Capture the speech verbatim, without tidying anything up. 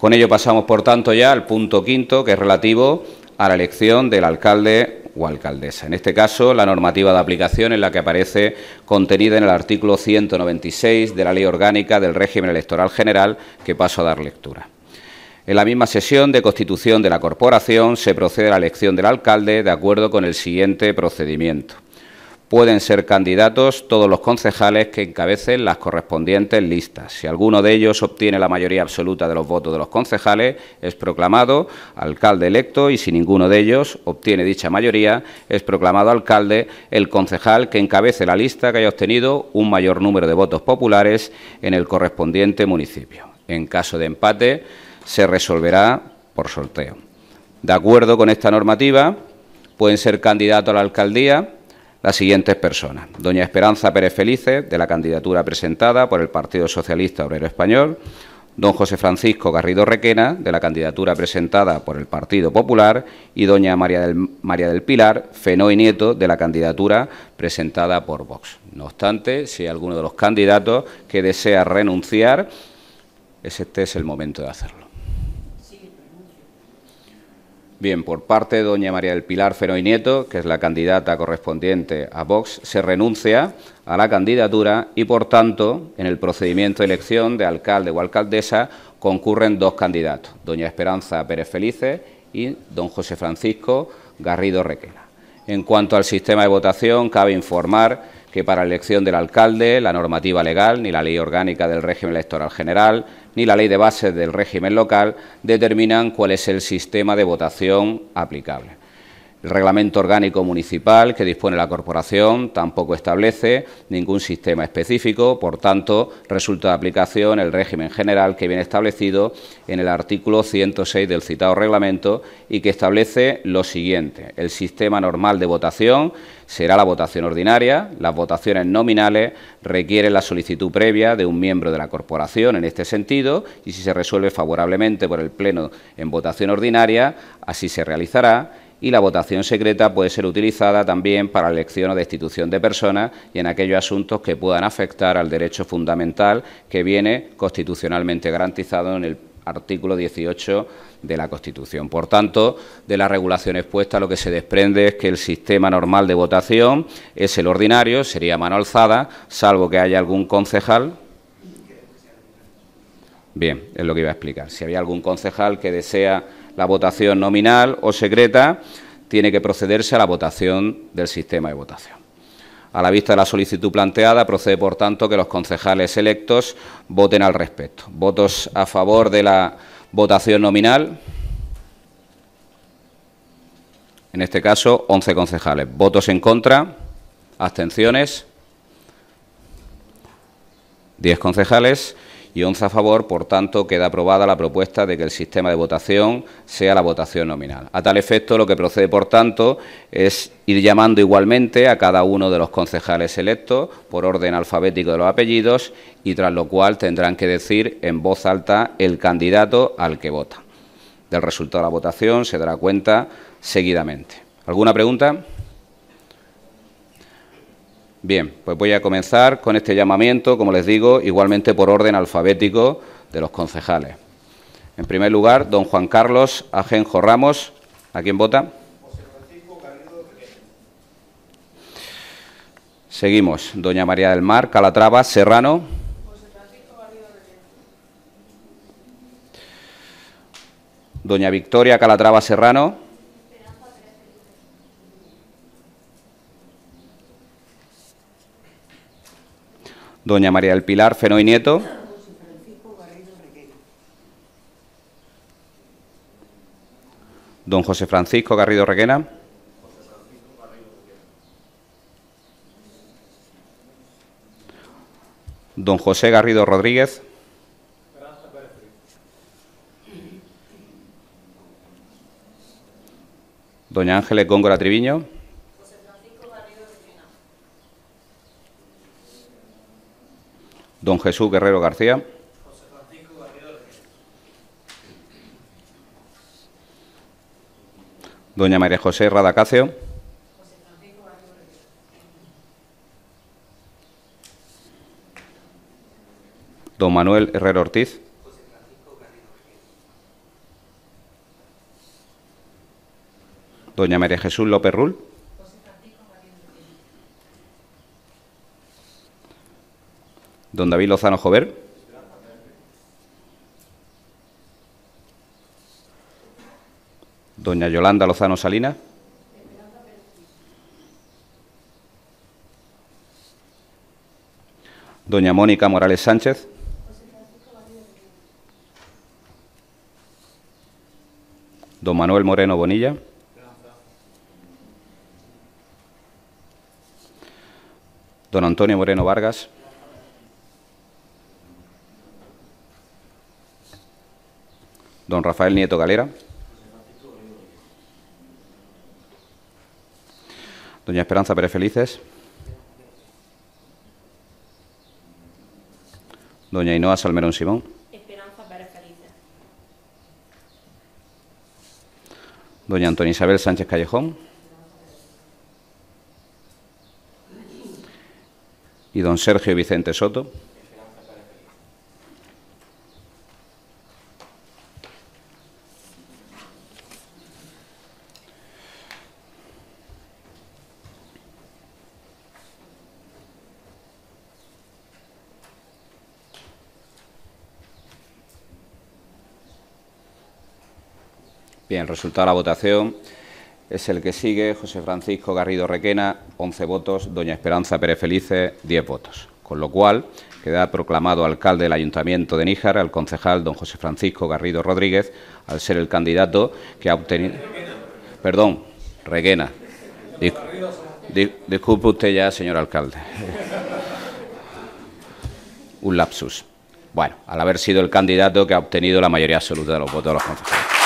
Con ello pasamos, por tanto, ya al punto quinto, que es relativo a la elección del alcalde o alcaldesa. En este caso, la normativa de aplicación en la que aparece contenida en el artículo ciento noventa y seis de la Ley Orgánica del Régimen Electoral General, que paso a dar lectura. En la misma sesión de constitución de la corporación se procede a la elección del alcalde de acuerdo con el siguiente procedimiento. Pueden ser candidatos todos los concejales que encabecen las correspondientes listas. Si alguno de ellos obtiene la mayoría absoluta de los votos de los concejales, es proclamado alcalde electo, y si ninguno de ellos obtiene dicha mayoría, es proclamado alcalde el concejal que encabece la lista que haya obtenido un mayor número de votos populares en el correspondiente municipio. En caso de empate, se resolverá por sorteo. De acuerdo con esta normativa, pueden ser candidatos a la alcaldía las siguientes personas: doña Esperanza Pérez Felices, de la candidatura presentada por el Partido Socialista Obrero Español; don José Francisco Garrido Requena, de la candidatura presentada por el Partido Popular; y doña María del, María del Pilar Fenoy Nieto, de la candidatura presentada por Vox. No obstante, si hay alguno de los candidatos que desea renunciar, este es el momento de hacerlo. Bien, por parte de doña María del Pilar Fenoy Nieto, que es la candidata correspondiente a Vox, se renuncia a la candidatura y, por tanto, en el procedimiento de elección de alcalde o alcaldesa concurren dos candidatos, doña Esperanza Pérez Felices y don José Francisco Garrido Requena. En cuanto al sistema de votación, cabe informar que para la elección del alcalde, la normativa legal, ni la Ley Orgánica del Régimen Electoral General, ni la Ley de Bases del régimen local determinan cuál es el sistema de votación aplicable. El Reglamento Orgánico Municipal que dispone la corporación tampoco establece ningún sistema específico, por tanto, resulta de aplicación el régimen general que viene establecido en el artículo ciento seis del citado reglamento y que establece lo siguiente: el sistema normal de votación será la votación ordinaria. Las votaciones nominales requieren la solicitud previa de un miembro de la corporación en este sentido, y si se resuelve favorablemente por el Pleno en votación ordinaria, así se realizará. Y la votación secreta puede ser utilizada también para la elección o destitución de personas y en aquellos asuntos que puedan afectar al derecho fundamental que viene constitucionalmente garantizado en el artículo dieciocho de la Constitución. Por tanto, de la regulación expuesta lo que se desprende es que el sistema normal de votación es el ordinario, sería mano alzada, salvo que haya algún concejal. Bien, es lo que iba a explicar. Si había algún concejal que desea la votación nominal o secreta, tiene que procederse a la votación del sistema de votación. A la vista de la solicitud planteada, procede, por tanto, que los concejales electos voten al respecto. ¿Votos a favor de la votación nominal? En este caso, once concejales. ¿Votos en contra? ¿Abstenciones? diez concejales. Y once a favor, por tanto, queda aprobada la propuesta de que el sistema de votación sea la votación nominal. A tal efecto, lo que procede, por tanto, es ir llamando igualmente a cada uno de los concejales electos por orden alfabético de los apellidos y tras lo cual tendrán que decir en voz alta el candidato al que vota. Del resultado de la votación se dará cuenta seguidamente. ¿Alguna pregunta? Bien, pues voy a comenzar con este llamamiento, como les digo, igualmente por orden alfabético de los concejales. En primer lugar, don Juan Carlos Ajenjo Ramos. ¿A quién vota? José Francisco Garrido Requena. Seguimos. Doña María del Mar Calatrava Serrano. José Francisco Garrido Requena. Doña Victoria Calatrava Serrano. Doña María del Pilar Fenoy Nieto. José Francisco Garrido Requena. Don José Francisco Garrido Requena. José Francisco Garrido Requena. Don José Garrido Rodríguez. Esperanza Pérez Felices. Doña Ángeles Góngora Triviño. José Francisco Garrido Requena. Don Jesús Guerrero García. José Francisco Garrido Requena. Doña María José Radacáceo. José Francisco Garrido Requena. Don Manuel Herrero Ortiz. José Francisco Garrido Requena. Doña María Jesús López Rull. Don David Lozano Jover. Doña Yolanda Lozano Salinas. Doña Mónica Morales Sánchez. Don Manuel Moreno Bonilla. Don Antonio Moreno Vargas. Don Rafael Nieto Galera. Doña Esperanza Pérez Felices. Doña Ainhoa Salmerón Simón. Esperanza Pérez Felices. Doña Antonia Isabel Sánchez Callejón. Y don Sergio Vicente Soto. Bien, el resultado de la votación es el que sigue. José Francisco Garrido Requena, once votos. Doña Esperanza Pérez Felices, diez votos. Con lo cual, queda proclamado alcalde del Ayuntamiento de Níjar al concejal don José Francisco Garrido Rodríguez, al ser el candidato que ha obtenido... Perdón, Requena. Dis... Dis... Disculpe usted ya, señor alcalde. Un lapsus. Bueno, al haber sido el candidato que ha obtenido la mayoría absoluta de los votos de los concejales.